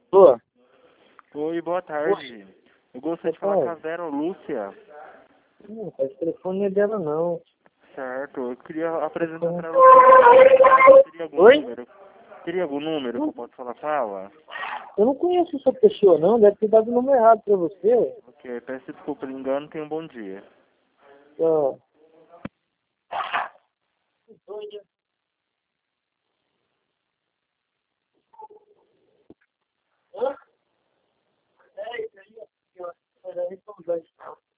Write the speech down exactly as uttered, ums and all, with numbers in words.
Tô. Oi, boa tarde. Eu gostaria de falar com a Vera Lúcia. Não, esse telefone não é dela, não. Certo, eu queria apresentar para ela. Teria algum Oi? número? Teria algum número que eu posso falar com ela? Eu não conheço essa pessoa, não. Deve ter dado o número errado pra você. Ok, peço desculpa pelo engano, tenha um bom dia. Ó. Hã? É isso aí, ó. Olha aí, são dois.